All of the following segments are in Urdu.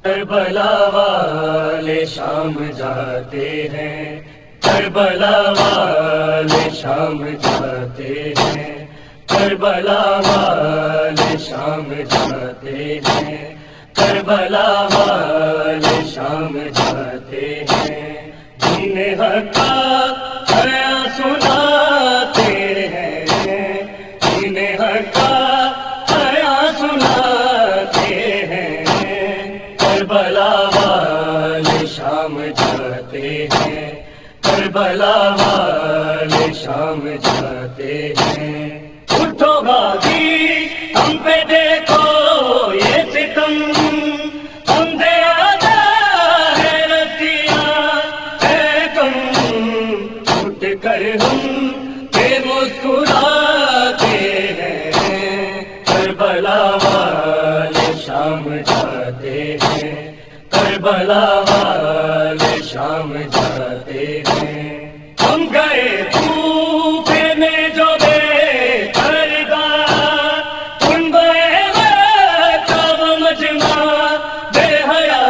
کربلا والے شام جاتے ہیں، کربلا والے شام جاتے ہیں، کربلا والے شام جاتے ہیں، کربلا والے شام جاتے ہیں، جنہیں حق کا بیان سناتے ہیں، جنہیں حق کا بیان سناتے ہیں، کربلا والے شام جاتے ہیں، کربلا والے شام جاتے ہیں۔ اٹھو غازی ہم پہ دیکھو یہ ستم، اندھے آدھا ہے رسیاں ہے کم، اٹھ کر ہم پہ مسکراتے ہیں، کربلا والے شام جاتے ہیں، کربلا والے شام جاتے ہیں۔ ہم گئے کوفے میں جو بے پردہ، کنبے کا وہ مجمع بے حیا،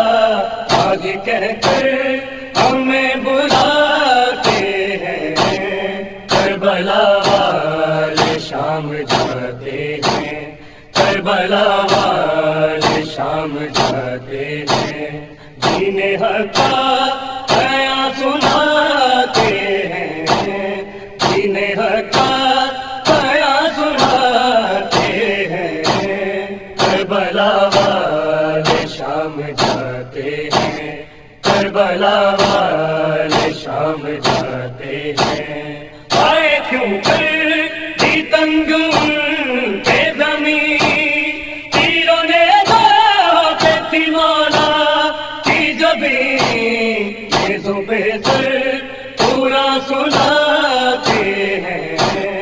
آج کہہ کر ہمیں بلاتے ہیں، کربلا والے شام جاتے ہیں، کربلا والے شام جاتے ہیں، جنہیں حق کا بیان سناتے ہیں، جنہیں حق کا بیان سناتے ہیں، کربلا والے شام جاتے ہیں، کربلا والے شام جاتے ہیں۔ آئے کیوں کر دی تنگ ان پہ زمین، تیروں نے پہ تھی مولا کی جبیں، نیزوں پہ سر پورا سناتے ہیں،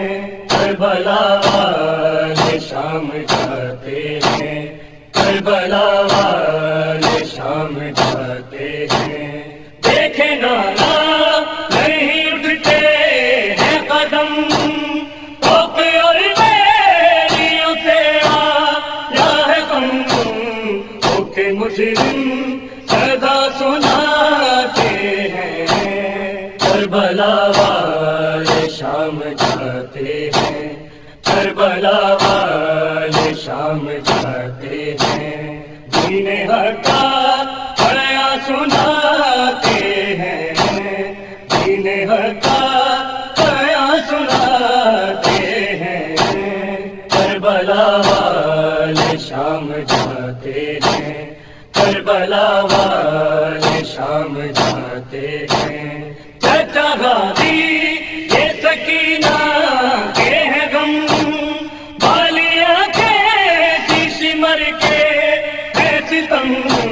کربلا والے شام جاتے ہیں، کربلا والے شام جاتے ہیں۔ دیکھے نانا نہیں اٹھتے ہیں قدم، روک اور بیریوں سے آیا ہے غم، روک مجرم سزا سناتے ہیں، کربلا والے شام جاتے ہیں، کربلا والے شام جاتے ہیں، جنہیں حق کا بیان سناتے ہیں، جنہیں حق کا بیان سناتے ہیں، کربلا والے شام جاتے ہیں، کربلا والے شام جاتے ہیں۔ چچا غازی یہ سکینہ کے ہیں غم، بالیاں کے سمر کے ہے ستم،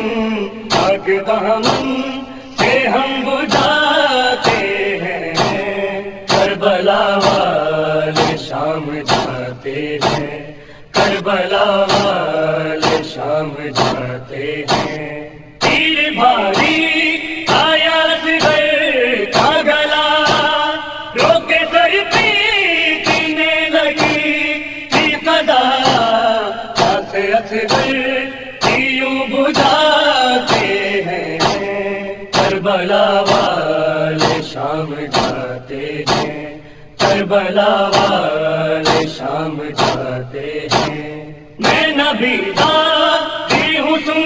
آگ دامن سے ہم بجھاتے ہیں، کربلا والے شام جاتے ہیں، کربلا والے شام جاتے ہیں۔ تیر بھاری آیا اصغر کا گلا، روکے سر پیٹنے لگی تھی قضا، ہاتھ اصغر یوں بجھاتے ہیں، کربلا والے شام جاتے ہیں، کربلا والے شام جاتے ہیں۔ میں نبی دادی ہوں سن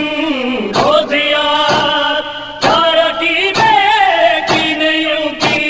روزیات، تارا کی بیٹی نے یوں کی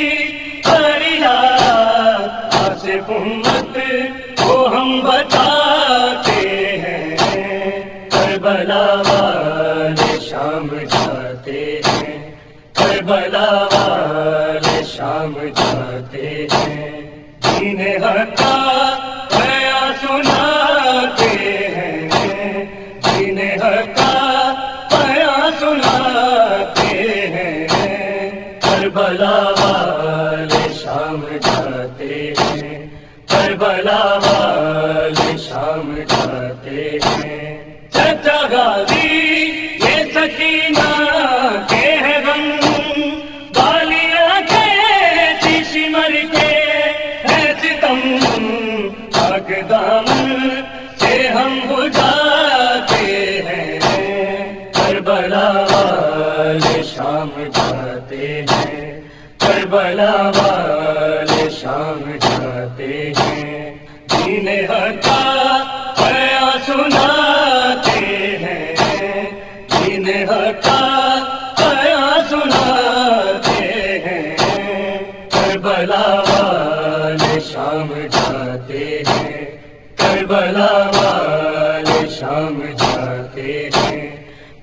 فریاد، آصف امت کو ہم بتاتے ہیں، کربلا والے شام جاتے ہیں، کربلا والے شام جاتے ہیں، جنہیں حق کا بیان سناتے ہیں، جنہیں حق کا بیان سناتے ہیں، کربلا والے شام جاتے ہیں، کربلا والے شام جاتے ہیں۔ چچا غازی یہ سکینہ کے ہیں غم، بالیاں کے سمر کے ہے ستم، آگ دامن سے ہم بجھاتے ہیں، کربلا والے شام جاتے ہیں، کربلا والے شام جاتے ہیں، دین حق کا بیان سناتے ہیں، دین حق کا بیان سناتے ہیں، کربلا والے شام جاتے ہیں، کربلا والے شام جاتے ہیں،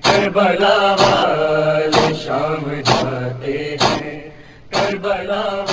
کربلا والے شام جاتے ہیں، کربلا